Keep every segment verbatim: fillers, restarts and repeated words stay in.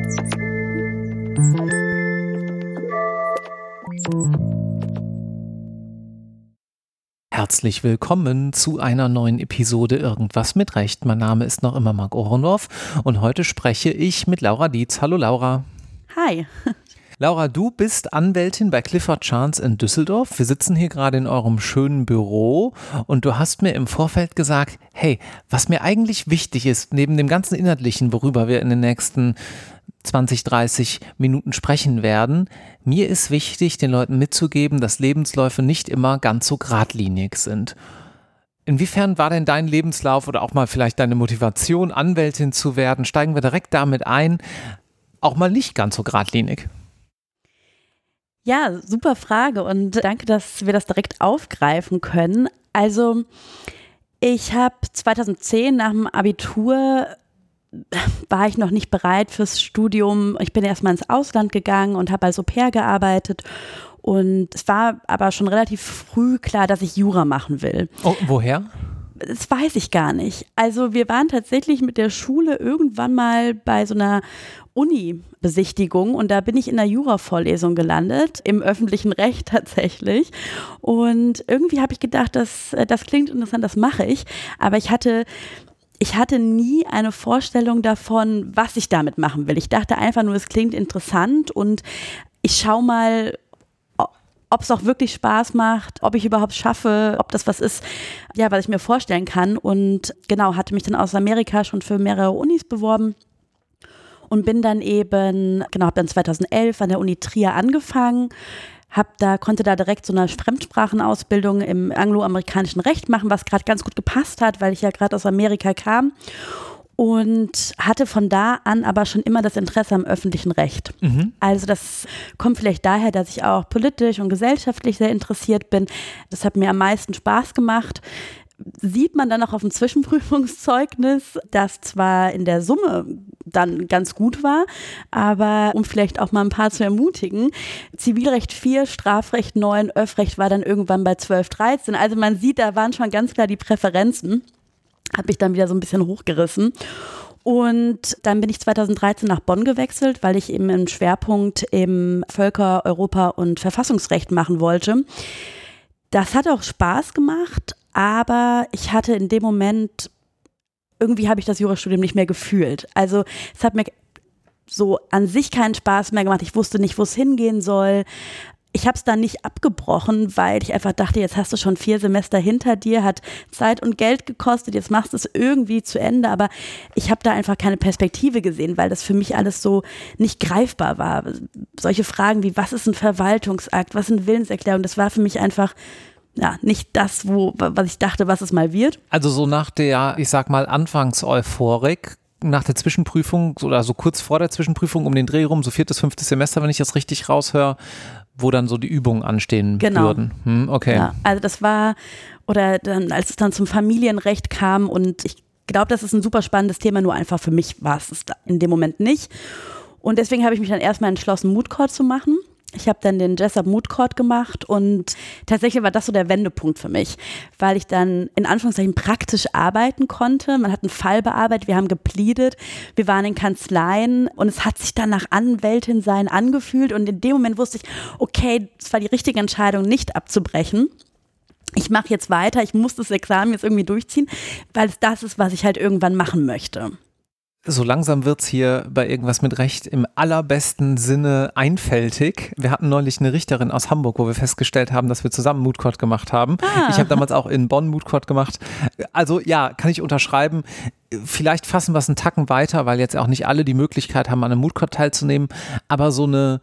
Herzlich willkommen zu einer neuen Episode Irgendwas mit Recht. Mein Name ist noch immer Marc Ohrendorf und heute spreche ich mit Laura Dietz. Hallo Laura. Hi. Laura, du bist Anwältin bei Clifford Chance in Düsseldorf. Wir sitzen hier gerade in eurem schönen Büro und du hast mir im Vorfeld gesagt, hey, was mir eigentlich wichtig ist, neben dem ganzen Inhaltlichen, worüber wir in den nächsten zwanzig, dreißig Minuten sprechen werden, mir ist wichtig, den Leuten mitzugeben, dass Lebensläufe nicht immer ganz so geradlinig sind. Inwiefern war denn dein Lebenslauf oder auch mal vielleicht deine Motivation, Anwältin zu werden? Steigen wir direkt damit ein, auch mal nicht ganz so geradlinig. Ja, super Frage und danke, dass wir das direkt aufgreifen können. Also ich habe zweitausendzehn nach dem Abitur war ich noch nicht bereit fürs Studium. Ich bin erstmal ins Ausland gegangen und habe als Au-pair gearbeitet. Und es war aber schon relativ früh klar, dass ich Jura machen will. Oh, woher? Das weiß ich gar nicht. Also wir waren tatsächlich mit der Schule irgendwann mal bei so einer Uni-Besichtigung und da bin ich in einer Jura-Vorlesung gelandet, im öffentlichen Recht tatsächlich. Und irgendwie habe ich gedacht, das, das klingt interessant, das mache ich. Aber ich hatte... Ich hatte nie eine Vorstellung davon, was ich damit machen will. Ich dachte einfach nur, es klingt interessant und ich schaue mal, ob es auch wirklich Spaß macht, ob ich überhaupt schaffe, ob das was ist, ja, was ich mir vorstellen kann. Und genau, hatte mich dann aus Amerika schon für mehrere Unis beworben und bin dann eben, genau, habe dann zweitausendelf an der Uni Trier angefangen. Hab da, konnte da direkt so eine Fremdsprachenausbildung im angloamerikanischen Recht machen, was gerade ganz gut gepasst hat, weil ich ja gerade aus Amerika kam und hatte von da an aber schon immer das Interesse am öffentlichen Recht. Mhm. Also das kommt vielleicht daher, dass ich auch politisch und gesellschaftlich sehr interessiert bin. Das hat mir am meisten Spaß gemacht. Sieht man dann auch auf dem Zwischenprüfungszeugnis, das zwar in der Summe dann ganz gut war, aber um vielleicht auch mal ein paar zu ermutigen, Zivilrecht vier, Strafrecht neun, Öffrecht war dann irgendwann bei zwölf, dreizehn. Also man sieht, da waren schon ganz klar die Präferenzen. Habe ich dann wieder so ein bisschen hochgerissen. Und dann bin ich zweitausenddreizehn nach Bonn gewechselt, weil ich eben einen Schwerpunkt im Völker-, Europa- und Verfassungsrecht machen wollte. Das hat auch Spaß gemacht, aber ich hatte in dem Moment, irgendwie habe ich das Jurastudium nicht mehr gefühlt. Also es hat mir so an sich keinen Spaß mehr gemacht. Ich wusste nicht, wo es hingehen soll. Ich habe es dann nicht abgebrochen, weil ich einfach dachte, jetzt hast du schon vier Semester hinter dir, hat Zeit und Geld gekostet, jetzt machst du es irgendwie zu Ende. Aber ich habe da einfach keine Perspektive gesehen, weil das für mich alles so nicht greifbar war. Solche Fragen wie, was ist ein Verwaltungsakt, was ist eine Willenserklärung, das war für mich einfach... Ja, nicht das, wo, was ich dachte, was es mal wird. Also so nach der, ich sag mal, Anfangs-Euphorik, nach der Zwischenprüfung oder so kurz vor der Zwischenprüfung um den Dreh rum, so viertes, fünftes Semester, wenn ich das richtig raushöre, wo dann so die Übungen anstehen genau. würden. Hm, okay. Ja, also das war, oder dann, als es dann zum Familienrecht kam und ich glaube, das ist ein super spannendes Thema, nur einfach für mich war es in dem Moment nicht. Und deswegen habe ich mich dann erstmal entschlossen, Moot Court zu machen. Ich habe dann den Jessup Moot Court gemacht und tatsächlich war das so der Wendepunkt für mich, weil ich dann in Anführungszeichen praktisch arbeiten konnte. Man hat einen Fall bearbeitet, wir haben gepleadet, wir waren in Kanzleien und es hat sich dann nach Anwältin sein angefühlt und in dem Moment wusste ich, okay, es war die richtige Entscheidung, nicht abzubrechen. Ich mache jetzt weiter, ich muss das Examen jetzt irgendwie durchziehen, weil es das ist, was ich halt irgendwann machen möchte. So langsam wird es hier bei Irgendwas mit Recht im allerbesten Sinne einfältig. Wir hatten neulich eine Richterin aus Hamburg, wo wir festgestellt haben, dass wir zusammen Moot Court gemacht haben. Ah. Ich habe damals auch in Bonn Moot Court gemacht. Also ja, kann ich unterschreiben. Vielleicht fassen wir es einen Tacken weiter, weil jetzt auch nicht alle die Möglichkeit haben, an einem Moot Court teilzunehmen. Aber so eine,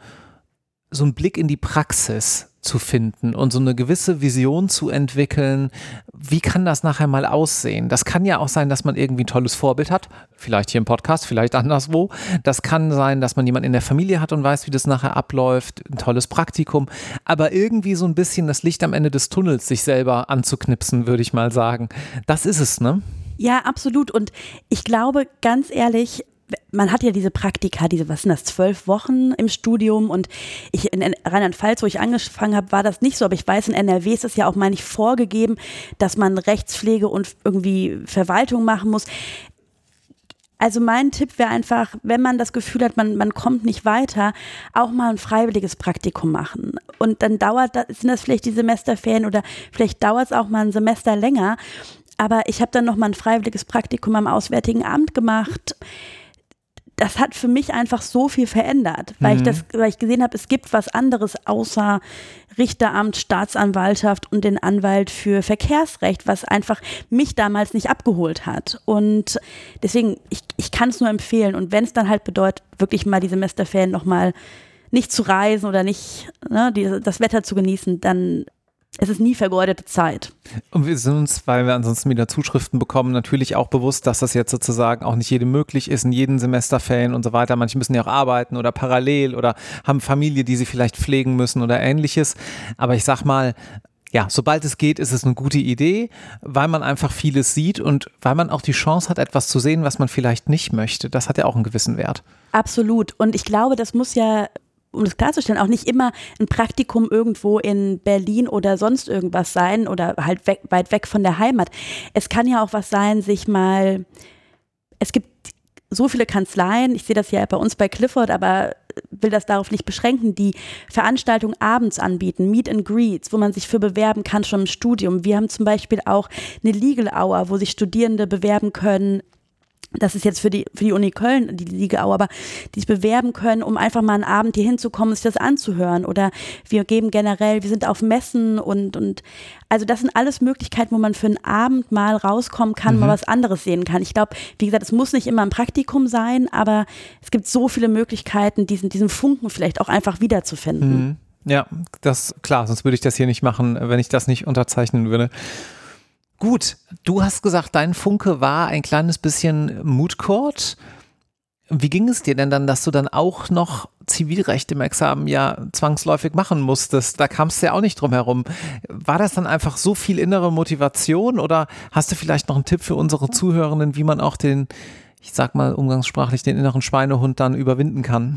so ein Blick in die Praxis zu finden und so eine gewisse Vision zu entwickeln, wie kann das nachher mal aussehen? Das kann ja auch sein, dass man irgendwie ein tolles Vorbild hat, vielleicht hier im Podcast, vielleicht anderswo. Das kann sein, dass man jemanden in der Familie hat und weiß, wie das nachher abläuft, ein tolles Praktikum, aber irgendwie so ein bisschen das Licht am Ende des Tunnels sich selber anzuknipsen, würde ich mal sagen. Das ist es, ne? Ja, absolut. Und ich glaube, ganz ehrlich, man hat ja diese Praktika, diese, was sind das, zwölf Wochen im Studium und ich in Rheinland-Pfalz, wo ich angefangen habe, war das nicht so, aber ich weiß, in N R W ist es ja auch mal nicht vorgegeben, dass man Rechtspflege und irgendwie Verwaltung machen muss. Also mein Tipp wäre einfach, wenn man das Gefühl hat, man, man kommt nicht weiter, auch mal ein freiwilliges Praktikum machen. Und dann dauert das, sind das vielleicht die Semesterferien oder vielleicht dauert es auch mal ein Semester länger. Aber ich habe dann noch mal ein freiwilliges Praktikum am Auswärtigen Amt gemacht. Das hat für mich einfach so viel verändert, weil, mhm. ich, das, weil ich gesehen habe, es gibt was anderes außer Richteramt, Staatsanwaltschaft und den Anwalt für Verkehrsrecht, was einfach mich damals nicht abgeholt hat. Und deswegen, ich, ich kann es nur empfehlen. Und wenn es dann halt bedeutet, wirklich mal die Semesterferien nochmal nicht zu reisen oder nicht ne, die, das Wetter zu genießen, dann es ist nie vergeudete Zeit. Und wir sind uns, weil wir ansonsten wieder Zuschriften bekommen, natürlich auch bewusst, dass das jetzt sozusagen auch nicht jedem möglich ist, in jedem Semesterferien und so weiter. Manche müssen ja auch arbeiten oder parallel oder haben Familie, die sie vielleicht pflegen müssen oder ähnliches. Aber ich sag mal, ja, sobald es geht, ist es eine gute Idee, weil man einfach vieles sieht und weil man auch die Chance hat, etwas zu sehen, was man vielleicht nicht möchte. Das hat ja auch einen gewissen Wert. Absolut. Und ich glaube, das muss ja, um das klarzustellen, auch nicht immer ein Praktikum irgendwo in Berlin oder sonst irgendwas sein oder halt weg, weit weg von der Heimat. Es kann ja auch was sein, sich mal, es gibt so viele Kanzleien, ich sehe das ja bei uns bei Clifford, aber will das darauf nicht beschränken, die Veranstaltungen abends anbieten, Meet and Greets, wo man sich für bewerben kann schon im Studium. Wir haben zum Beispiel auch eine Legal Hour, wo sich Studierende bewerben können. Das ist jetzt für die, für die Uni Köln, die Legal Hour, aber die sich bewerben können, um einfach mal einen Abend hier hinzukommen und sich das anzuhören. Oder wir geben generell, wir sind auf Messen und, und also das sind alles Möglichkeiten, wo man für einen Abend mal rauskommen kann, mhm. mal was anderes sehen kann. Ich glaube, wie gesagt, es muss nicht immer ein Praktikum sein, aber es gibt so viele Möglichkeiten, diesen, diesen Funken vielleicht auch einfach wiederzufinden. Mhm. Ja, das klar, sonst würde ich das hier nicht machen, wenn ich das nicht unterzeichnen würde. Gut, du hast gesagt, dein Funke war ein kleines bisschen Moot Court. Wie ging es dir denn dann, dass du dann auch noch Zivilrecht im Examen ja zwangsläufig machen musstest? Da kamst du ja auch nicht drum herum. War das dann einfach so viel innere Motivation oder hast du vielleicht noch einen Tipp für unsere Zuhörenden, wie man auch den, ich sag mal umgangssprachlich, den inneren Schweinehund dann überwinden kann?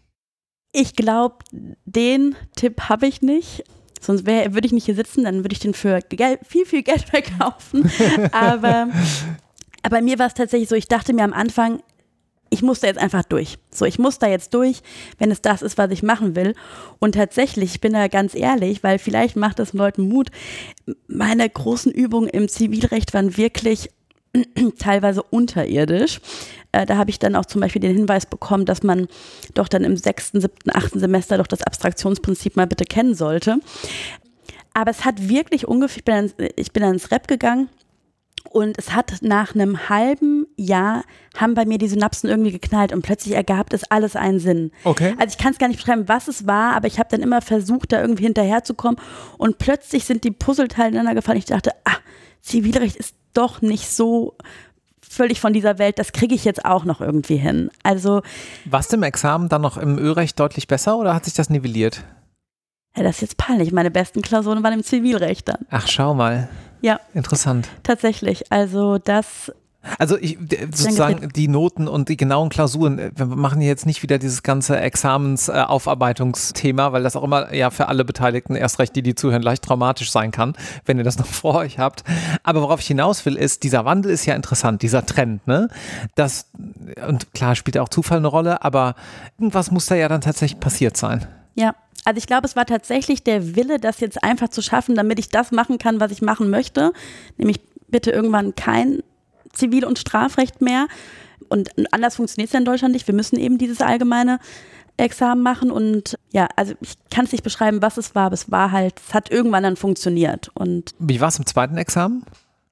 Ich glaube, den Tipp habe ich nicht. Sonst wär, würde ich nicht hier sitzen, dann würde ich den für Geld, viel, viel Geld verkaufen. aber, aber bei mir war es tatsächlich so, ich dachte mir am Anfang, ich muss da jetzt einfach durch. So, ich muss da jetzt durch, wenn es das ist, was ich machen will. Und tatsächlich, ich bin da ganz ehrlich, weil vielleicht macht das Leuten Mut, meine großen Übungen im Zivilrecht waren wirklich teilweise unterirdisch. Äh, da habe ich dann auch zum Beispiel den Hinweis bekommen, dass man doch dann im sechsten, siebten, achten Semester doch das Abstraktionsprinzip mal bitte kennen sollte. Aber es hat wirklich ungefähr, ich bin dann, ich bin dann ins Rep gegangen und es hat nach einem halben Jahr, haben bei mir die Synapsen irgendwie geknallt und plötzlich ergab das alles einen Sinn. Okay. Also ich kann es gar nicht beschreiben, was es war, aber ich habe dann immer versucht, da irgendwie hinterherzukommen und plötzlich sind die Puzzleteile ineinander gefallen. Ich dachte, ah, Zivilrecht ist doch nicht so völlig von dieser Welt, das kriege ich jetzt auch noch irgendwie hin. Also warst du im Examen dann noch im Ö-Recht deutlich besser oder hat sich das nivelliert? Ja, das ist jetzt peinlich. Meine besten Klausuren waren im Zivilrecht dann. Ach, schau mal. Ja. Interessant. Tatsächlich. Also das... Also ich, sozusagen die Noten und die genauen Klausuren, wir machen hier jetzt nicht wieder dieses ganze Examensaufarbeitungsthema, weil das auch immer ja für alle Beteiligten, erst recht die, die zuhören, leicht traumatisch sein kann, wenn ihr das noch vor euch habt. Aber worauf ich hinaus will, ist, dieser Wandel ist ja interessant, dieser Trend, ne? Das, und klar spielt auch Zufall eine Rolle, aber irgendwas muss da ja dann tatsächlich passiert sein. Ja. Also ich glaube, es war tatsächlich der Wille, das jetzt einfach zu schaffen, damit ich das machen kann, was ich machen möchte, nämlich bitte irgendwann kein Zivil- und Strafrecht mehr. Und anders funktioniert es ja in Deutschland nicht. Wir müssen eben dieses allgemeine Examen machen. Und ja, also ich kann es nicht beschreiben, was es war, aber es war halt, es hat irgendwann dann funktioniert. Und wie war es im zweiten Examen?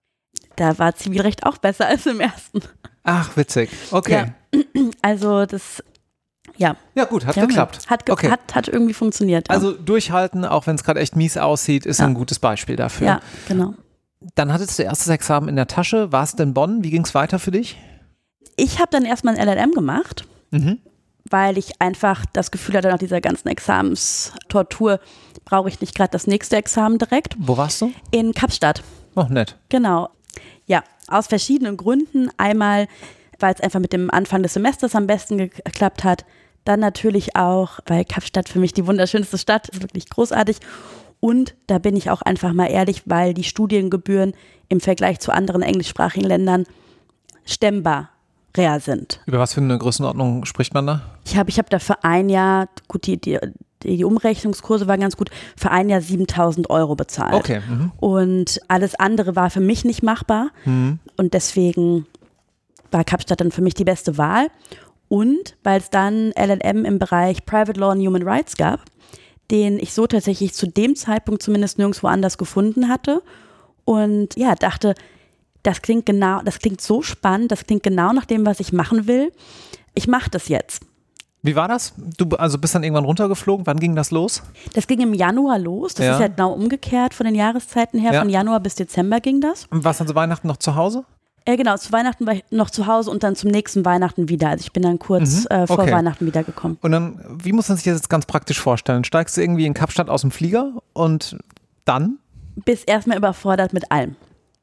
Da war Zivilrecht auch besser als im ersten. Ach, witzig. Okay. Ja. Also das... Ja. Ja gut, hat ja, geklappt. Hat, ge- okay. hat, hat irgendwie funktioniert. Ja. Also durchhalten, auch wenn es gerade echt mies aussieht, ist ja. ein gutes Beispiel dafür. Ja, genau. Dann hattest du erstes Examen in der Tasche, warst in Bonn. Wie ging es weiter für dich? Ich habe dann erstmal ein L L M gemacht, mhm. weil ich einfach das Gefühl hatte, nach dieser ganzen Examenstortur brauche ich nicht gerade das nächste Examen direkt. Wo warst du? In Kapstadt. Oh, nett. Genau. Ja, aus verschiedenen Gründen. Einmal, weil es einfach mit dem Anfang des Semesters am besten geklappt hat. Dann natürlich auch, weil Kapstadt für mich die wunderschönste Stadt ist, wirklich großartig. Und da bin ich auch einfach mal ehrlich, weil die Studiengebühren im Vergleich zu anderen englischsprachigen Ländern stemmbar temporär sind. Über was für eine Größenordnung spricht man da? Ich habe ich hab da für ein Jahr, gut, die, die, die Umrechnungskurse waren ganz gut, für ein Jahr siebentausend Euro bezahlt. Okay. Mhm. Und alles andere war für mich nicht machbar. Mhm. Und deswegen war Kapstadt dann für mich die beste Wahl. Und weil es dann L L M im Bereich Private Law und Human Rights gab, den ich so tatsächlich zu dem Zeitpunkt zumindest nirgendwo anders gefunden hatte. Und ja, dachte, das klingt genau, das klingt so spannend, das klingt genau nach dem, was ich machen will. Ich mache das jetzt. Wie war das? Du also bist dann irgendwann runtergeflogen. Wann ging das los? Das ging im Januar los. Das ja. ist ja genau umgekehrt von den Jahreszeiten her. Ja. Von Januar bis Dezember ging das. Und warst dann zu Weihnachten noch zu Hause? Äh, genau, zu Weihnachten war ich noch zu Hause und dann zum nächsten Weihnachten wieder. Also ich bin dann kurz mhm. äh, vor okay. Weihnachten wiedergekommen. Und dann, wie muss man sich das jetzt ganz praktisch vorstellen? Steigst du irgendwie in Kapstadt aus dem Flieger und dann? Bist erstmal überfordert mit allem.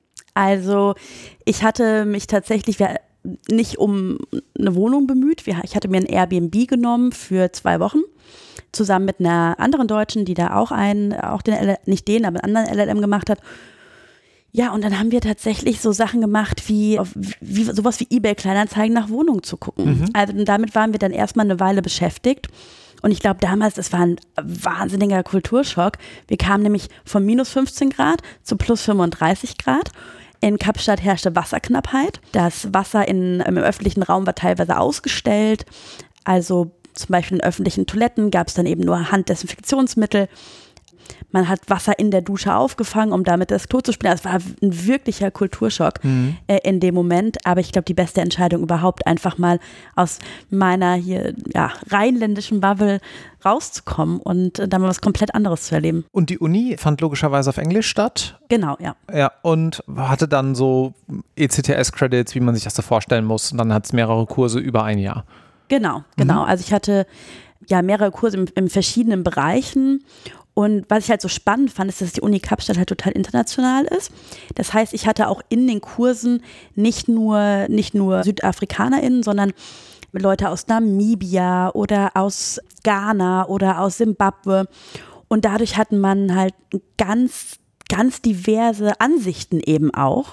Also ich hatte mich tatsächlich nicht um eine Wohnung bemüht. Ich hatte mir ein Airbnb genommen für zwei Wochen, zusammen mit einer anderen Deutschen, die da auch einen, auch den, L L M, nicht den, aber einen anderen L L M gemacht hat. Ja, und dann haben wir tatsächlich so Sachen gemacht, wie, wie sowas wie eBay-Kleinanzeigen nach Wohnungen zu gucken. Mhm. Also damit waren wir dann erstmal eine Weile beschäftigt. Und ich glaube damals, das war ein wahnsinniger Kulturschock. Wir kamen nämlich von minus fünfzehn Grad zu plus fünfunddreißig Grad. In Kapstadt herrschte Wasserknappheit. Das Wasser in, im öffentlichen Raum war teilweise ausgestellt. Also zum Beispiel in öffentlichen Toiletten gab es dann eben nur Handdesinfektionsmittel. Man hat Wasser in der Dusche aufgefangen, um damit das Klo zu spülen. Das war ein wirklicher Kulturschock mhm. äh, in dem Moment. Aber ich glaube, die beste Entscheidung überhaupt, einfach mal aus meiner hier ja, rheinländischen Bubble rauszukommen und äh, dann mal was komplett anderes zu erleben. Und die Uni fand logischerweise auf Englisch statt? Genau, ja. Ja, und hatte dann so E C T S-Credits, wie man sich das so vorstellen muss. Und dann hat es mehrere Kurse über ein Jahr. Genau, genau. Mhm. Also ich hatte ja mehrere Kurse in, in verschiedenen Bereichen. Und was ich halt so spannend fand, ist, dass die Uni Kapstadt halt total international ist. Das heißt, ich hatte auch in den Kursen nicht nur, nicht nur SüdafrikanerInnen, sondern Leute aus Namibia oder aus Ghana oder aus Simbabwe. Und dadurch hatten man halt ganz, ganz diverse Ansichten eben auch.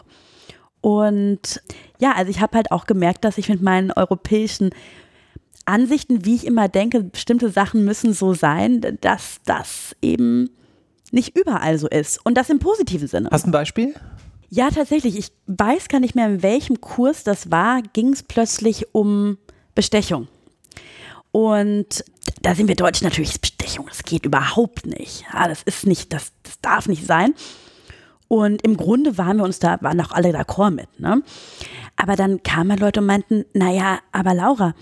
Und ja, also ich habe halt auch gemerkt, dass ich mit meinen europäischen Ansichten, wie ich immer denke, bestimmte Sachen müssen so sein, dass das eben nicht überall so ist. Und das im positiven Sinne. Hast du ein Beispiel? Ja, tatsächlich. Ich weiß gar nicht mehr, in welchem Kurs das war, ging es plötzlich um Bestechung. Und da sind wir Deutschen natürlich, Bestechung, das geht überhaupt nicht. Ja, das ist nicht, das, das darf nicht sein. Und im Grunde waren wir uns da, waren auch alle d'accord mit. Ne? Aber dann kamen Leute und meinten, naja, aber Laura,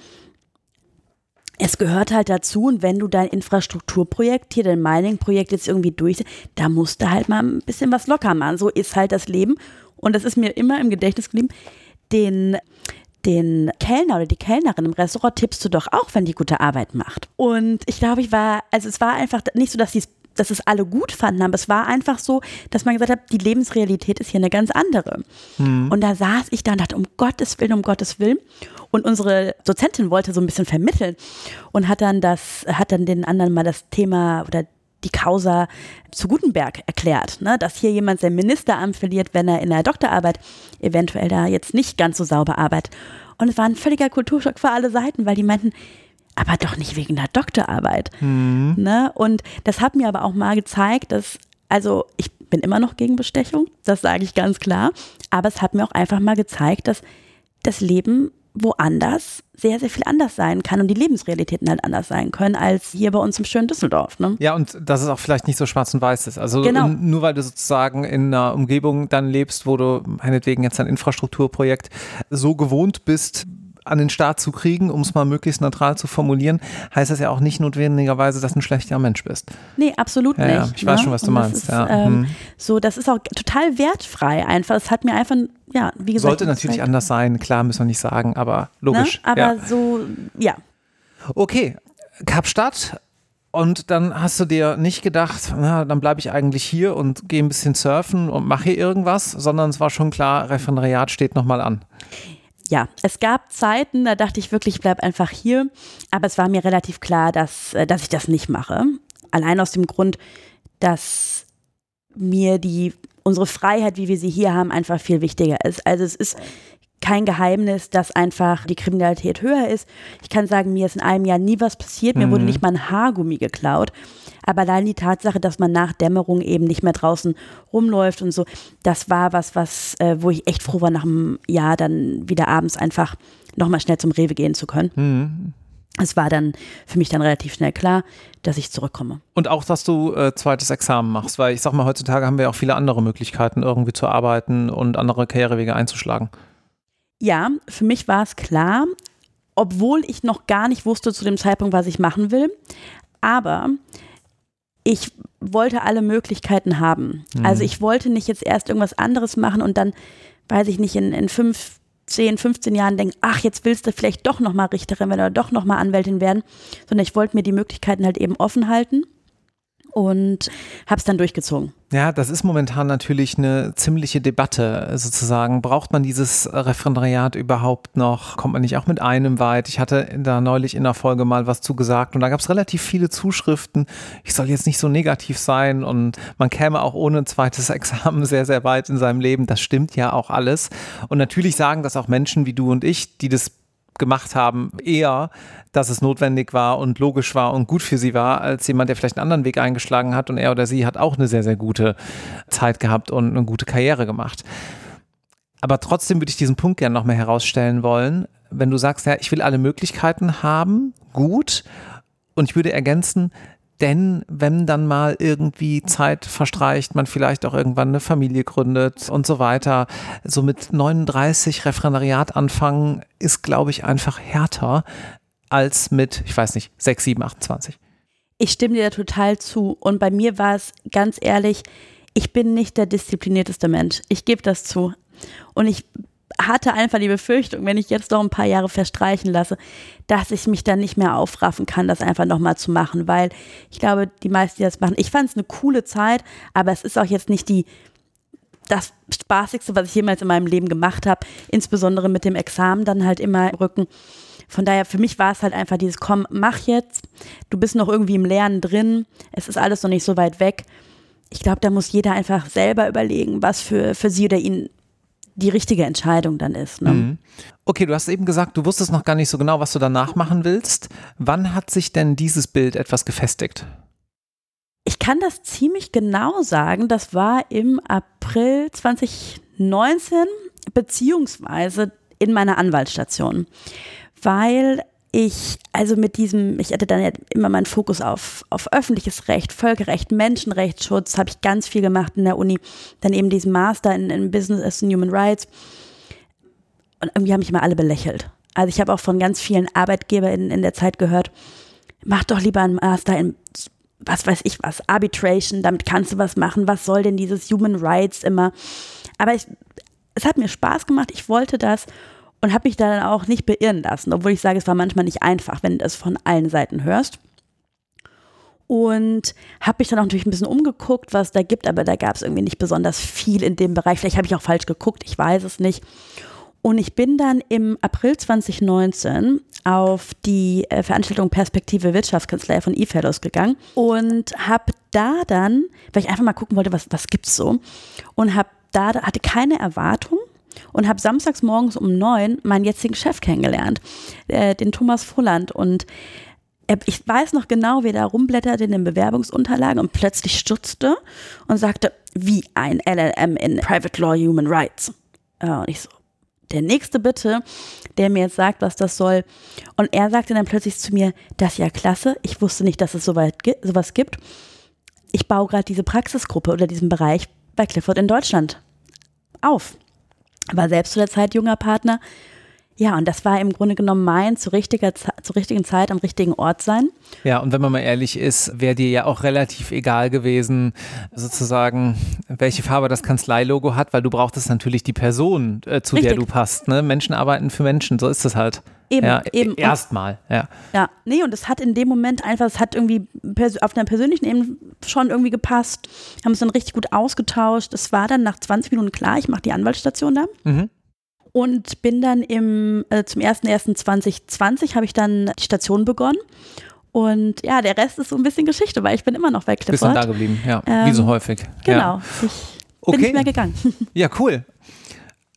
es gehört halt dazu, und wenn du dein Infrastrukturprojekt, hier dein Mining-Projekt jetzt irgendwie durch, da musst du halt mal ein bisschen was locker machen. So ist halt das Leben. Und das ist mir immer im Gedächtnis geblieben. Den, den Kellner oder die Kellnerin im Restaurant tippst du doch auch, wenn die gute Arbeit macht. Und ich glaube, ich war, also es war einfach nicht so, dass die es dass es alle gut fanden, aber es war einfach so, dass man gesagt hat, die Lebensrealität ist hier eine ganz andere. Mhm. Und da saß ich da und dachte, um Gottes Willen, um Gottes Willen. Und unsere Dozentin wollte so ein bisschen vermitteln und hat dann das, hat dann den anderen mal das Thema oder die Causa zu Gutenberg erklärt, ne? Dass hier jemand sein Ministeramt verliert, wenn er in der Doktorarbeit eventuell da jetzt nicht ganz so sauber arbeitet. Und es war ein völliger Kulturschock für alle Seiten, weil die meinten, aber doch nicht wegen der Doktorarbeit. Mhm. Ne? Und das hat mir aber auch mal gezeigt, dass, also ich bin immer noch gegen Bestechung, das sage ich ganz klar, aber es hat mir auch einfach mal gezeigt, dass das Leben woanders sehr, sehr viel anders sein kann und die Lebensrealitäten halt anders sein können als hier bei uns im schönen Düsseldorf. Ne? Ja, und dass es auch vielleicht nicht so schwarz und weiß ist. Also genau. Nur weil du sozusagen in einer Umgebung dann lebst, wo du meinetwegen jetzt ein Infrastrukturprojekt so gewohnt bist, an den Start zu kriegen, um es mal möglichst neutral zu formulieren, heißt das ja auch nicht notwendigerweise, dass du ein schlechter Mensch bist. Nee, absolut ja, nicht. Ja, ich weiß ne? schon, was du und meinst. Das ist, ja. ähm, hm. so, das ist auch total wertfrei einfach. Es hat mir einfach, ja, wie gesagt. Sollte natürlich halt, anders sein, klar, müssen wir nicht sagen, aber logisch. Ne? Aber ja. so, ja. Okay, Kapstadt. Und dann hast du dir nicht gedacht, na, dann bleibe ich eigentlich hier und gehe ein bisschen surfen und mache hier irgendwas, sondern es war schon klar, Referendariat steht nochmal an. Ja, es gab Zeiten, da dachte ich wirklich, ich bleibe einfach hier. Aber es war mir relativ klar, dass, dass ich das nicht mache. Allein aus dem Grund, dass mir die, unsere Freiheit, wie wir sie hier haben, einfach viel wichtiger ist. Also es ist kein Geheimnis, dass einfach die Kriminalität höher ist. Ich kann sagen, mir ist in einem Jahr nie was passiert, mir mhm. wurde nicht mal ein Haargummi geklaut. Aber allein die Tatsache, dass man nach Dämmerung eben nicht mehr draußen rumläuft und so, das war was, was äh, wo ich echt froh war, nach einem Jahr dann wieder abends einfach nochmal schnell zum Rewe gehen zu können. Mhm. Es war dann für mich dann relativ schnell klar, dass ich zurückkomme. Und auch, dass du äh, zweites Examen machst, weil ich sag mal, heutzutage haben wir auch viele andere Möglichkeiten, irgendwie zu arbeiten und andere Karrierewege einzuschlagen. Ja, für mich war es klar, obwohl ich noch gar nicht wusste zu dem Zeitpunkt, was ich machen will, aber ich wollte alle Möglichkeiten haben. Mhm. Also ich wollte nicht jetzt erst irgendwas anderes machen und dann, weiß ich nicht, in, in fünf, zehn, fünfzehn Jahren denken, ach, jetzt willst du vielleicht doch nochmal Richterin werden oder doch nochmal Anwältin werden, sondern ich wollte mir die Möglichkeiten halt eben offen halten und habe es dann durchgezogen. Ja, das ist momentan natürlich eine ziemliche Debatte sozusagen. Braucht man dieses Referendariat überhaupt noch? Kommt man nicht auch mit einem weit? Ich hatte da neulich in der Folge mal was zugesagt und da gab es relativ viele Zuschriften. Ich soll jetzt nicht so negativ sein und man käme auch ohne ein zweites Examen sehr, sehr weit in seinem Leben. Das stimmt ja auch alles. Und natürlich sagen das auch Menschen wie du und ich, die das gemacht haben, eher, dass es notwendig war und logisch war und gut für sie war, als jemand, der vielleicht einen anderen Weg eingeschlagen hat und er oder sie hat auch eine sehr, sehr gute Zeit gehabt und eine gute Karriere gemacht. Aber trotzdem würde ich diesen Punkt gerne noch mehr herausstellen wollen, wenn du sagst, ja, ich will alle Möglichkeiten haben, gut, und ich würde ergänzen, denn wenn dann mal irgendwie Zeit verstreicht, man vielleicht auch irgendwann eine Familie gründet und so weiter, so mit neununddreißig Referendariat anfangen, ist, glaube ich, einfach härter als mit, ich weiß nicht, sechs, sieben, achtundzwanzig. Ich stimme dir da total zu und bei mir war es ganz ehrlich, ich bin nicht der disziplinierteste Mensch, ich gebe das zu und ich hatte einfach die Befürchtung, wenn ich jetzt noch ein paar Jahre verstreichen lasse, dass ich mich dann nicht mehr aufraffen kann, das einfach nochmal zu machen, weil ich glaube, die meisten, die das machen, ich fand es eine coole Zeit, aber es ist auch jetzt nicht die, das Spaßigste, was ich jemals in meinem Leben gemacht habe, insbesondere mit dem Examen dann halt immer im Rücken. Von daher, für mich war es halt einfach dieses, komm, mach jetzt, du bist noch irgendwie im Lernen drin, es ist alles noch nicht so weit weg. Ich glaube, da muss jeder einfach selber überlegen, was für, für sie oder ihn die richtige Entscheidung dann ist. Ne? Mhm. Okay, du hast eben gesagt, du wusstest noch gar nicht so genau, was du danach machen willst. Wann hat sich denn dieses Bild etwas gefestigt? Ich kann das ziemlich genau sagen. Das war im April zwanzig neunzehn, beziehungsweise in meiner Anwaltsstation. Weil ich, also mit diesem, ich hatte dann ja immer meinen Fokus auf, auf öffentliches Recht, Völkerrecht, Menschenrechtsschutz, habe ich ganz viel gemacht in der Uni, dann eben diesen Master in, in Business and Human Rights und irgendwie haben mich immer alle belächelt. Also ich habe auch von ganz vielen Arbeitgebern in, in der Zeit gehört, mach doch lieber einen Master in, was weiß ich was, Arbitration, damit kannst du was machen, was soll denn dieses Human Rights immer, aber ich, es hat mir Spaß gemacht, ich wollte das und habe mich da dann auch nicht beirren lassen, obwohl ich sage, es war manchmal nicht einfach, wenn du es von allen Seiten hörst. Und habe mich dann auch natürlich ein bisschen umgeguckt, was es da gibt, aber da gab es irgendwie nicht besonders viel in dem Bereich. Vielleicht habe ich auch falsch geguckt, ich weiß es nicht. Und ich bin dann im April zwanzig neunzehn auf die äh, Veranstaltung Perspektive Wirtschaftskanzlei von eFellows gegangen und habe da dann, weil ich einfach mal gucken wollte, was, was gibt's so, und habe da, hatte keine Erwartung, und habe samstags morgens um neun meinen jetzigen Chef kennengelernt, äh, den Thomas Volland. Und er, ich weiß noch genau, wie er da rumblätterte in den Bewerbungsunterlagen und plötzlich stutzte und sagte, wie ein L L M in Private Law Human Rights. Äh, und ich so, der nächste bitte, der mir jetzt sagt, was das soll. Und er sagte dann plötzlich zu mir, das ist ja klasse, ich wusste nicht, dass es so weit, sowas gibt. Ich baue gerade diese Praxisgruppe oder diesen Bereich bei Clifford in Deutschland auf. War selbst zu der Zeit junger Partner. Ja, und das war im Grunde genommen mein zu richtiger, zur richtigen Zeit am richtigen Ort sein. Ja, und wenn man mal ehrlich ist, wäre dir ja auch relativ egal gewesen, sozusagen, welche Farbe das Kanzleilogo hat, weil du brauchtest natürlich die Person, äh, zu Richtig. Der du passt. Ne? Menschen arbeiten für Menschen, so ist das halt. Eben, ja, eben. Erstmal, ja. Ja, nee, und es hat in dem Moment einfach, es hat irgendwie pers- auf einer persönlichen Ebene schon irgendwie gepasst. Wir haben uns dann richtig gut ausgetauscht. Es war dann nach zwanzig Minuten klar, ich mache die Anwaltsstation da. Mhm. Und bin dann im, äh, zum ersten ersten zwanzig zwanzig habe ich dann die Station begonnen. Und ja, der Rest ist so ein bisschen Geschichte, weil ich bin immer noch bei Clifford. Bisschen da geblieben, ja, ähm, wie so häufig. Genau, ja. ich okay. bin nicht mehr gegangen. Ja, cool.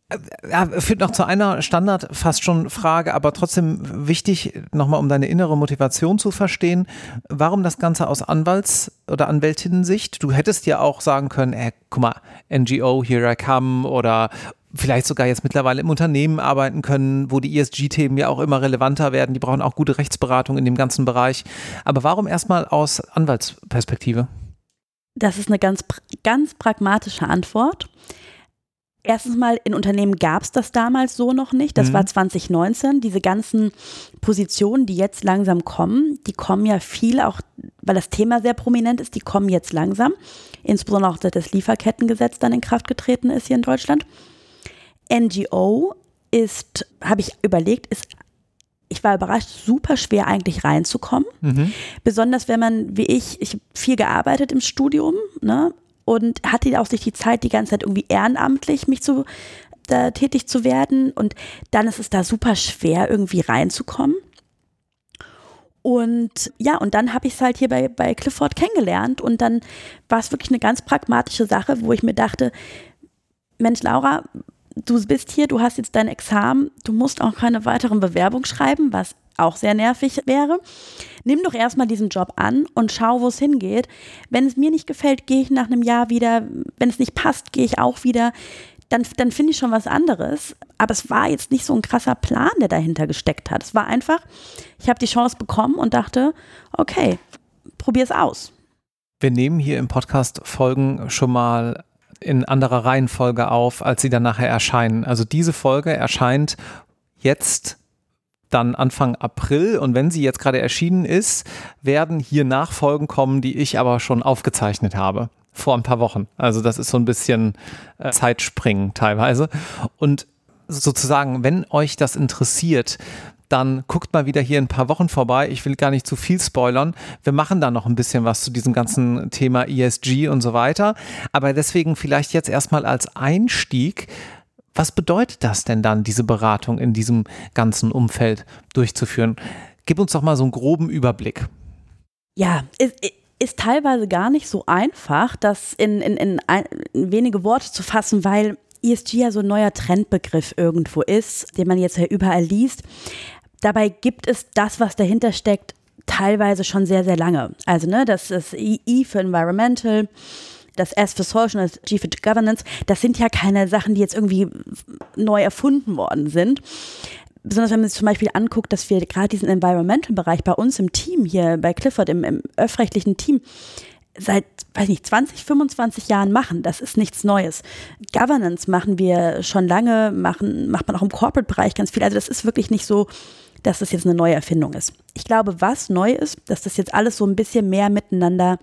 Ja, führt noch zu einer Standard fast schon Frage, aber trotzdem wichtig, nochmal um deine innere Motivation zu verstehen. Warum das Ganze aus Anwalts- oder Anwältinnen-Sicht? Du hättest ja auch sagen können, ey, guck mal, N G O, here I come, oder vielleicht sogar jetzt mittlerweile im Unternehmen arbeiten können, wo die E S G-Themen ja auch immer relevanter werden. Die brauchen auch gute Rechtsberatung in dem ganzen Bereich. Aber warum erstmal aus Anwaltsperspektive? Das ist eine ganz, ganz pragmatische Antwort. Erstens mal, in Unternehmen gab es das damals so noch nicht. Das mhm. war zwanzig neunzehn. Diese ganzen Positionen, die jetzt langsam kommen, die kommen ja viel auch, weil das Thema sehr prominent ist, die kommen jetzt langsam. Insbesondere auch, seit das Lieferkettengesetz dann in Kraft getreten ist hier in Deutschland. N G O ist, habe ich überlegt, ist, ich war überrascht, super schwer eigentlich reinzukommen. Mhm. Besonders wenn man, wie ich, ich habe viel gearbeitet im Studium, ne? Und hatte auch sich die Zeit, die ganze Zeit irgendwie ehrenamtlich mich zu, da tätig zu werden. Und dann ist es da super schwer, irgendwie reinzukommen. Und ja, und dann habe ich es halt hier bei, bei Clifford kennengelernt. Und dann war es wirklich eine ganz pragmatische Sache, wo ich mir dachte, Mensch, Laura, du bist hier, du hast jetzt dein Examen, du musst auch keine weiteren Bewerbungen schreiben, was auch sehr nervig wäre. Nimm doch erstmal diesen Job an und schau, wo es hingeht. Wenn es mir nicht gefällt, gehe ich nach einem Jahr wieder. Wenn es nicht passt, gehe ich auch wieder. Dann, dann finde ich schon was anderes. Aber es war jetzt nicht so ein krasser Plan, der dahinter gesteckt hat. Es war einfach, ich habe die Chance bekommen und dachte, okay, probier's aus. Wir nehmen hier im Podcast Folgen schon mal in anderer Reihenfolge auf, als sie dann nachher erscheinen. Also diese Folge erscheint jetzt dann Anfang April, und wenn sie jetzt gerade erschienen ist, werden hier Nachfolgen kommen, die ich aber schon aufgezeichnet habe, vor ein paar Wochen. Also das ist so ein bisschen äh, Zeitspringen teilweise. Und sozusagen, wenn euch das interessiert, dann guckt mal wieder hier in ein paar Wochen vorbei. Ich will gar nicht zu viel spoilern. Wir machen da noch ein bisschen was zu diesem ganzen Thema E S G und so weiter. Aber deswegen vielleicht jetzt erstmal als Einstieg: Was bedeutet das denn dann, diese Beratung in diesem ganzen Umfeld durchzuführen? Gib uns doch mal so einen groben Überblick. Ja, ist, ist teilweise gar nicht so einfach, das in, in, in, ein, in wenige Worte zu fassen, weil E S G ja so ein neuer Trendbegriff irgendwo ist, den man jetzt ja überall liest. Dabei gibt es das, was dahinter steckt, teilweise schon sehr, sehr lange. Also ne, das ist E für Environmental, das S für Social und das G für Governance, das sind ja keine Sachen, die jetzt irgendwie neu erfunden worden sind. Besonders wenn man sich zum Beispiel anguckt, dass wir gerade diesen Environmental-Bereich bei uns im Team hier, bei Clifford, im, im öffentlich-rechtlichen Team, seit, weiß nicht, zwanzig, fünfundzwanzig Jahren machen. Das ist nichts Neues. Governance machen wir schon lange, machen, macht man auch im Corporate-Bereich ganz viel. Also das ist wirklich nicht so, dass das jetzt eine neue Erfindung ist. Ich glaube, was neu ist, dass das jetzt alles so ein bisschen mehr miteinander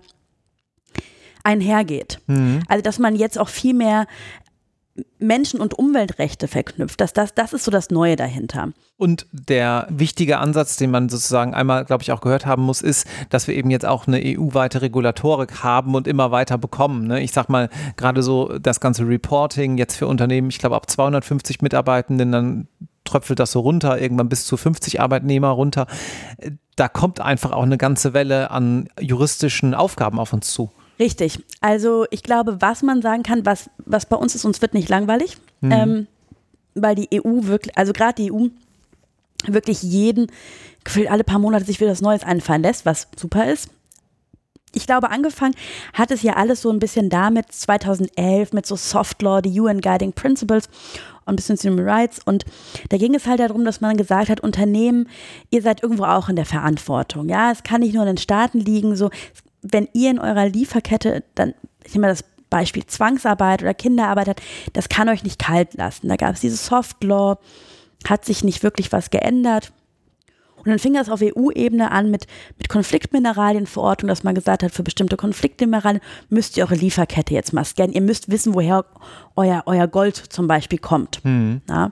einhergeht. Mhm. Also dass man jetzt auch viel mehr Menschen- und Umweltrechte verknüpft. Das, das, das ist so das Neue dahinter. Und der wichtige Ansatz, den man sozusagen einmal, glaube ich, auch gehört haben muss, ist, dass wir eben jetzt auch eine E U-weite Regulatorik haben und immer weiter bekommen. Ne? Ich sag mal, gerade so das ganze Reporting jetzt für Unternehmen, ich glaube ab zweihundertfünfzig Mitarbeitenden, dann tröpfelt das so runter, irgendwann bis zu fünfzig Arbeitnehmer runter. Da kommt einfach auch eine ganze Welle an juristischen Aufgaben auf uns zu. Richtig. Also ich glaube, was man sagen kann, was, was bei uns ist, uns wird nicht langweilig, mhm. ähm, weil die E U wirklich, also gerade die E U wirklich jeden, gefühlt alle paar Monate sich wieder was Neues einfallen lässt, was super ist. Ich glaube, angefangen hat es ja alles so ein bisschen damit, zweitausendelf mit so Soft Law, die U N Guiding Principles und ein bisschen Human Rights, und da ging es halt darum, dass man gesagt hat, Unternehmen, ihr seid irgendwo auch in der Verantwortung, ja, es kann nicht nur in den Staaten liegen, so, wenn ihr in eurer Lieferkette, dann, ich nehme mal das Beispiel Zwangsarbeit oder Kinderarbeit hat, das kann euch nicht kalt lassen. Da gab es diese Soft Law, hat sich nicht wirklich was geändert. Und dann fing das auf E U-Ebene an mit, mit Konfliktmineralienverordnung, dass man gesagt hat, für bestimmte Konfliktmineralien müsst ihr eure Lieferkette jetzt mal scannen. Ihr müsst wissen, woher euer, euer Gold zum Beispiel kommt. Mhm. Ja.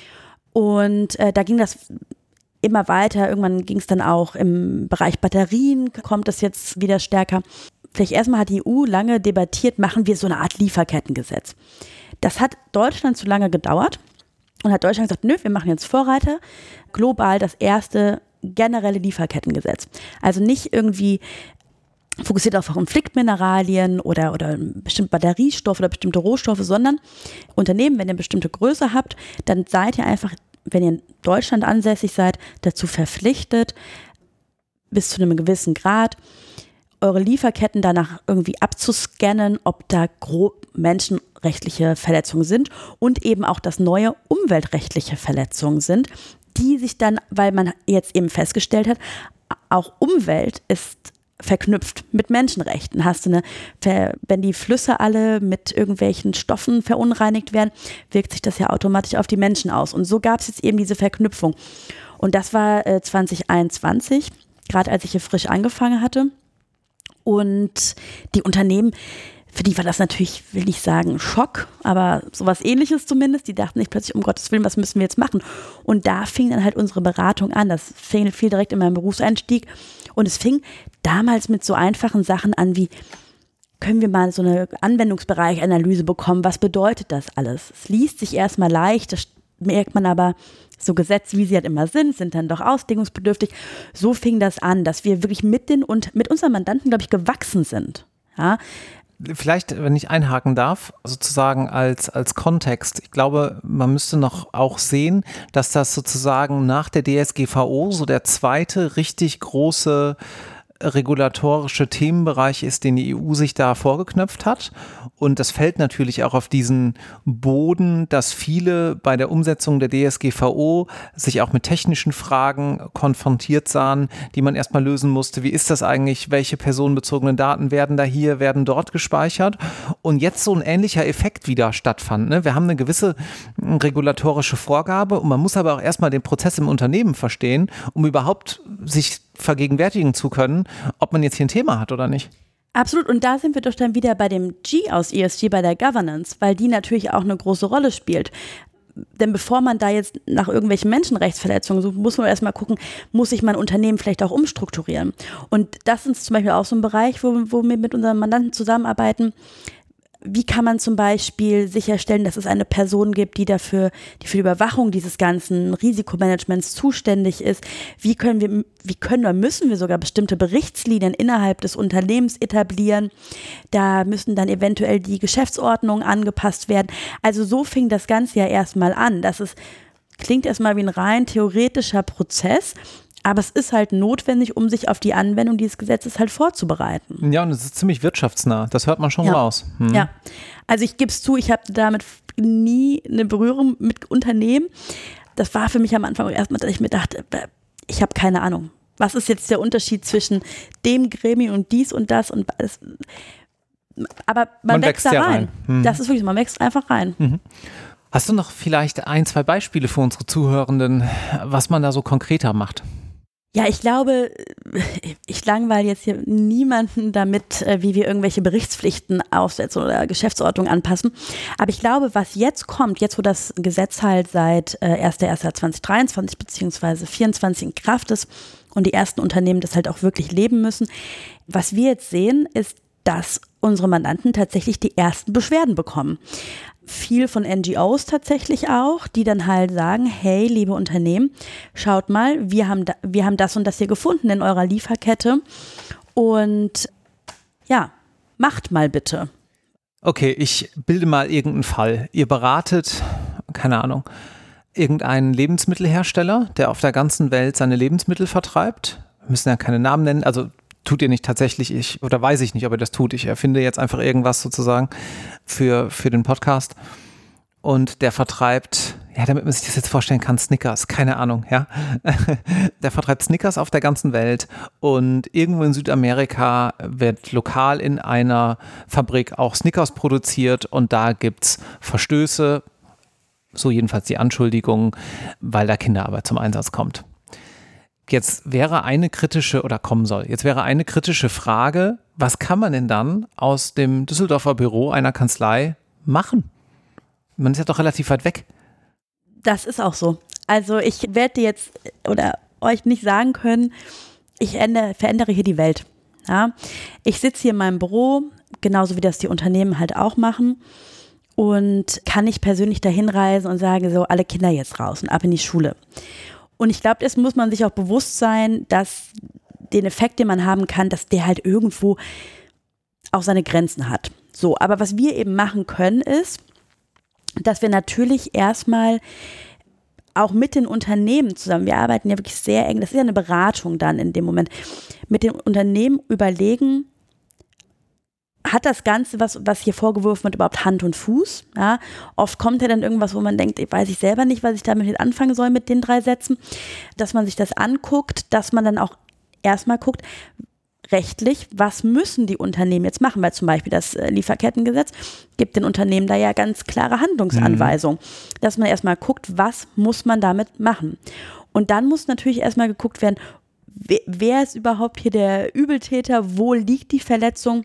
Und äh, da ging das immer weiter. Irgendwann ging es dann auch im Bereich Batterien, kommt das jetzt wieder stärker. Vielleicht erstmal hat die E U lange debattiert, machen wir so eine Art Lieferkettengesetz. Das hat Deutschland zu lange gedauert und hat Deutschland gesagt, nö, wir machen jetzt Vorreiter, global das erste generelle Lieferkettengesetz. Also nicht irgendwie fokussiert auf Konfliktmineralien oder, oder bestimmte Batteriestoffe oder bestimmte Rohstoffe, sondern Unternehmen, wenn ihr eine bestimmte Größe habt, dann seid ihr einfach, wenn ihr in Deutschland ansässig seid, dazu verpflichtet, bis zu einem gewissen Grad eure Lieferketten danach irgendwie abzuscannen, ob da grob menschenrechtliche Verletzungen sind und eben auch, dass neue umweltrechtliche Verletzungen sind, die sich dann, weil man jetzt eben festgestellt hat, auch Umwelt ist verknüpft mit Menschenrechten. Hast du eine, wenn die Flüsse alle mit irgendwelchen Stoffen verunreinigt werden, wirkt sich das ja automatisch auf die Menschen aus. Und so gab es jetzt eben diese Verknüpfung. Und das war äh, zwanzig einundzwanzig, gerade als ich hier frisch angefangen hatte. Und die Unternehmen, für die war das natürlich, will nicht sagen Schock, aber sowas Ähnliches zumindest. Die dachten nicht plötzlich, um Gottes Willen, was müssen wir jetzt machen? Und da fing dann halt unsere Beratung an. Das fing viel direkt in meinem Berufseinstieg. Und es fing damals mit so einfachen Sachen an wie, können wir mal so eine Anwendungsbereichanalyse bekommen? Was bedeutet das alles? Es liest sich erstmal leicht, das merkt man aber, so Gesetze, wie sie halt immer sind, sind dann doch auslegungsbedürftig. So fing das an, dass wir wirklich mit den und mit unseren Mandanten, glaube ich, gewachsen sind. Ja. Vielleicht, wenn ich einhaken darf, sozusagen als, als Kontext. Ich glaube, man müsste noch auch sehen, dass das sozusagen nach der D S G V O so der zweite richtig große regulatorische Themenbereich ist, den die E U sich da vorgeknöpft hat. Und das fällt natürlich auch auf diesen Boden, dass viele bei der Umsetzung der D S G V O sich auch mit technischen Fragen konfrontiert sahen, die man erstmal lösen musste. Wie ist das eigentlich? Welche personenbezogenen Daten werden da hier, werden dort gespeichert? Und jetzt so ein ähnlicher Effekt wieder stattfand. Ne? Wir haben eine gewisse regulatorische Vorgabe und man muss aber auch erstmal den Prozess im Unternehmen verstehen, um überhaupt sich vergegenwärtigen zu können, ob man jetzt hier ein Thema hat oder nicht. Absolut. Und da sind wir doch dann wieder bei dem G aus E S G, bei der Governance, weil die natürlich auch eine große Rolle spielt. Denn bevor man da jetzt nach irgendwelchen Menschenrechtsverletzungen sucht, muss man erstmal gucken, muss sich mein Unternehmen vielleicht auch umstrukturieren. Und das ist zum Beispiel auch so ein Bereich, wo, wo wir mit unseren Mandanten zusammenarbeiten. Wie kann man zum Beispiel sicherstellen, dass es eine Person gibt, die dafür, die für die Überwachung dieses ganzen Risikomanagements zuständig ist? Wie können wir, wie können oder müssen wir sogar bestimmte Berichtslinien innerhalb des Unternehmens etablieren? Da müssen dann eventuell die Geschäftsordnungen angepasst werden. Also so fing das Ganze ja erstmal an. Das ist, klingt erstmal wie ein rein theoretischer Prozess. Aber es ist halt notwendig, um sich auf die Anwendung dieses Gesetzes halt vorzubereiten. Ja, und es ist ziemlich wirtschaftsnah. Das hört man schon ja. raus. Hm. Ja, also ich gebe es zu, ich habe damit nie eine Berührung mit Unternehmen. Das war für mich am Anfang auch erstmal, dass ich mir dachte, ich habe keine Ahnung. Was ist jetzt der Unterschied zwischen dem Gremium und dies und das? Und das, aber man, man wächst, wächst da rein. rein. Hm. Das ist wirklich, man wächst einfach rein. Mhm. Hast du noch vielleicht ein, zwei Beispiele für unsere Zuhörenden, was man da so konkreter macht? Ja, ich glaube, ich langweile jetzt hier niemanden damit, wie wir irgendwelche Berichtspflichten aufsetzen oder Geschäftsordnungen anpassen. Aber ich glaube, was jetzt kommt, jetzt wo das Gesetz halt seit erster erster zweitausenddreiundzwanzig beziehungsweise vierundzwanzig in Kraft ist und die ersten Unternehmen das halt auch wirklich leben müssen, was wir jetzt sehen, ist, dass unsere Mandanten tatsächlich die ersten Beschwerden bekommen. Viel von N G Os tatsächlich auch, die dann halt sagen, hey, liebe Unternehmen, schaut mal, wir haben, da, wir haben das und das hier gefunden in eurer Lieferkette und ja, macht mal bitte. Okay, ich bilde mal irgendeinen Fall. Ihr beratet, keine Ahnung, irgendeinen Lebensmittelhersteller, der auf der ganzen Welt seine Lebensmittel vertreibt. Wir müssen ja keine Namen nennen, also tut ihr nicht tatsächlich, ich, oder weiß ich nicht, ob ihr das tut. Ich erfinde jetzt einfach irgendwas sozusagen für, für den Podcast. Und der vertreibt, ja, damit man sich das jetzt vorstellen kann, Snickers, keine Ahnung, ja. Der vertreibt Snickers auf der ganzen Welt und irgendwo in Südamerika wird lokal in einer Fabrik auch Snickers produziert und da gibt's Verstöße, so jedenfalls die Anschuldigung, weil da Kinderarbeit zum Einsatz kommt. Jetzt wäre eine kritische, oder kommen soll, jetzt wäre eine kritische Frage, was kann man denn dann aus dem Düsseldorfer Büro einer Kanzlei machen? Man ist ja doch relativ weit weg. Das ist auch so. Also ich werde jetzt oder euch nicht sagen können, ich ändere, verändere hier die Welt. Ja? Ich sitze hier in meinem Büro, genauso wie das die Unternehmen halt auch machen und kann nicht persönlich dahin reisen und sage so, alle Kinder jetzt raus und ab in die Schule. Und ich glaube, das muss man sich auch bewusst sein, dass den Effekt, den man haben kann, dass der halt irgendwo auch seine Grenzen hat. So, aber was wir eben machen können, ist, dass wir natürlich erstmal auch mit den Unternehmen zusammen, wir arbeiten ja wirklich sehr eng, das ist ja eine Beratung dann in dem Moment, mit den Unternehmen überlegen, hat das Ganze, was, was hier vorgeworfen wird, überhaupt Hand und Fuß? Ja? Oft kommt ja dann irgendwas, wo man denkt, ich weiß ich selber nicht, was ich damit anfangen soll mit den drei Sätzen, dass man sich das anguckt, dass man dann auch erstmal guckt, rechtlich, was müssen die Unternehmen jetzt machen, weil zum Beispiel das Lieferkettengesetz gibt den Unternehmen da ja ganz klare Handlungsanweisungen, mhm. dass man erstmal guckt, was muss man damit machen. Und dann muss natürlich erstmal geguckt werden, wer, wer ist überhaupt hier der Übeltäter, wo liegt die Verletzung?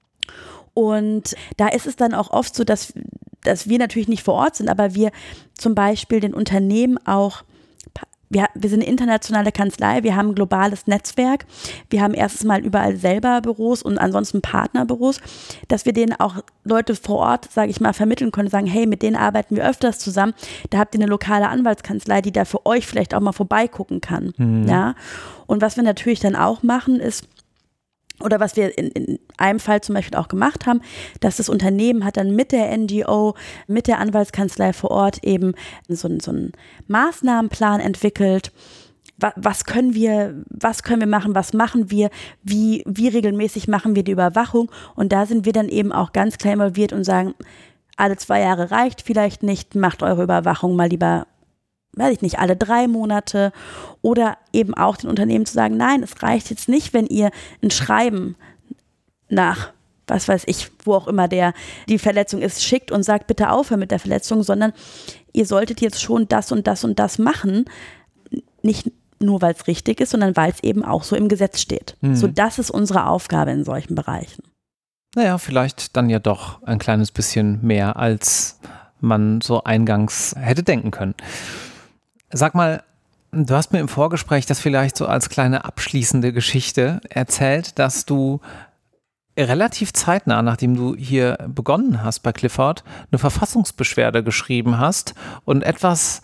Und da ist es dann auch oft so, dass, dass wir natürlich nicht vor Ort sind, aber wir zum Beispiel den Unternehmen auch, wir, wir sind eine internationale Kanzlei, wir haben ein globales Netzwerk, wir haben erstens mal überall selber Büros und ansonsten Partnerbüros, dass wir denen auch Leute vor Ort, sage ich mal, vermitteln können, sagen, hey, mit denen arbeiten wir öfters zusammen, da habt ihr eine lokale Anwaltskanzlei, die da für euch vielleicht auch mal vorbeigucken kann. Mhm. Ja? Und was wir natürlich dann auch machen, ist, oder was wir in, in einem Fall zum Beispiel auch gemacht haben, dass das Unternehmen hat dann mit der N G O, mit der Anwaltskanzlei vor Ort eben so, so einen Maßnahmenplan entwickelt. Was, was können wir, was können wir machen, was machen wir, wie, wie regelmäßig machen wir die Überwachung? Und da sind wir dann eben auch ganz klar involviert und sagen, alle zwei Jahre reicht vielleicht nicht, macht eure Überwachung mal lieber, weiß ich nicht, alle drei Monate oder eben auch den Unternehmen zu sagen, nein, es reicht jetzt nicht, wenn ihr ein Schreiben nach, was weiß ich, wo auch immer der die Verletzung ist, schickt und sagt, bitte aufhören mit der Verletzung, sondern ihr solltet jetzt schon das und das und das machen, nicht nur, weil es richtig ist, sondern weil es eben auch so im Gesetz steht. Mhm. So, das ist unsere Aufgabe in solchen Bereichen. Naja, vielleicht dann ja doch ein kleines bisschen mehr, als man so eingangs hätte denken können. Sag mal, du hast mir im Vorgespräch das vielleicht so als kleine abschließende Geschichte erzählt, dass du relativ zeitnah, nachdem du hier begonnen hast bei Clifford, eine Verfassungsbeschwerde geschrieben hast und etwas,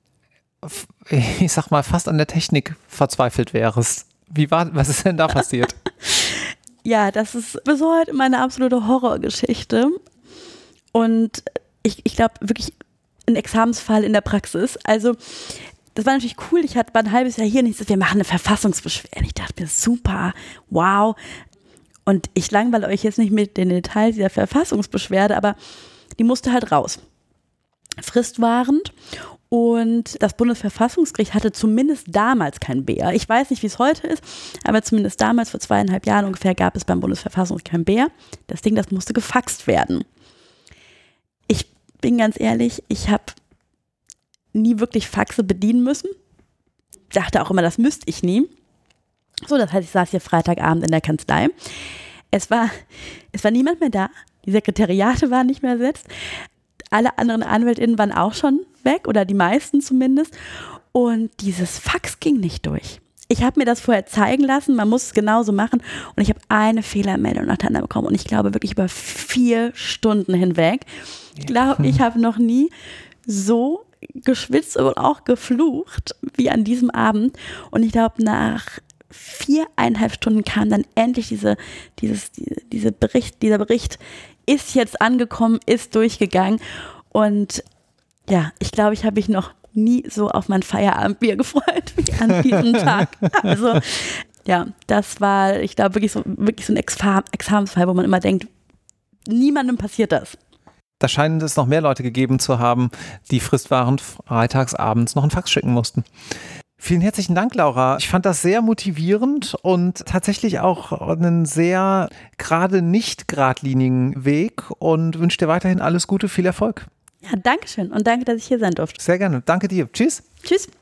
ich sag mal, fast an der Technik verzweifelt wärst. Wie war, was ist denn da passiert? Ja, das ist bis heute meine absolute Horrorgeschichte und ich, ich glaube wirklich ein Examensfall in der Praxis. Also das war natürlich cool. Ich hatte war ein halbes Jahr hier und ich sagte, wir machen eine Verfassungsbeschwerde. Ich dachte mir, super, wow. Und ich langweile euch jetzt nicht mit den Details dieser Verfassungsbeschwerde, aber die musste halt raus. Fristwahrend. Und das Bundesverfassungsgericht hatte zumindest damals kein B R. Ich weiß nicht, wie es heute ist, aber zumindest damals, vor zweieinhalb Jahren ungefähr, gab es beim Bundesverfassungsgericht kein B R. Das Ding, das musste gefaxt werden. Ich bin ganz ehrlich, ich habe nie wirklich Faxe bedienen müssen. Dachte auch immer, das müsste ich nie. So, das heißt, ich saß hier Freitagabend in der Kanzlei. Es war, es war niemand mehr da. Die Sekretariate waren nicht mehr besetzt. Alle anderen AnwältInnen waren auch schon weg oder die meisten zumindest. Und dieses Fax ging nicht durch. Ich habe mir das vorher zeigen lassen, man muss es genauso machen und ich habe eine Fehlermeldung nach der anderen bekommen und ich glaube wirklich über vier Stunden hinweg. Ich glaube, ich habe noch nie so geschwitzt und auch geflucht wie an diesem Abend und ich glaube, nach viereinhalb Stunden kam dann endlich diese, dieses, diese, diese Bericht, dieser Bericht ist jetzt angekommen, ist durchgegangen und ja, ich glaube, ich habe mich noch nie so auf mein Feierabendbier gefreut wie an diesem Tag. Also ja, das war, ich glaube, wirklich so, wirklich so ein Examensfall, wo man immer denkt, niemandem passiert das. Da scheinen es noch mehr Leute gegeben zu haben, die fristwahrend freitagsabends noch einen Fax schicken mussten. Vielen herzlichen Dank, Laura. Ich fand das sehr motivierend und tatsächlich auch einen sehr gerade nicht geradlinigen Weg und wünsche dir weiterhin alles Gute, viel Erfolg. Ja, danke schön und danke, dass ich hier sein durfte. Sehr gerne. Danke dir. Tschüss. Tschüss.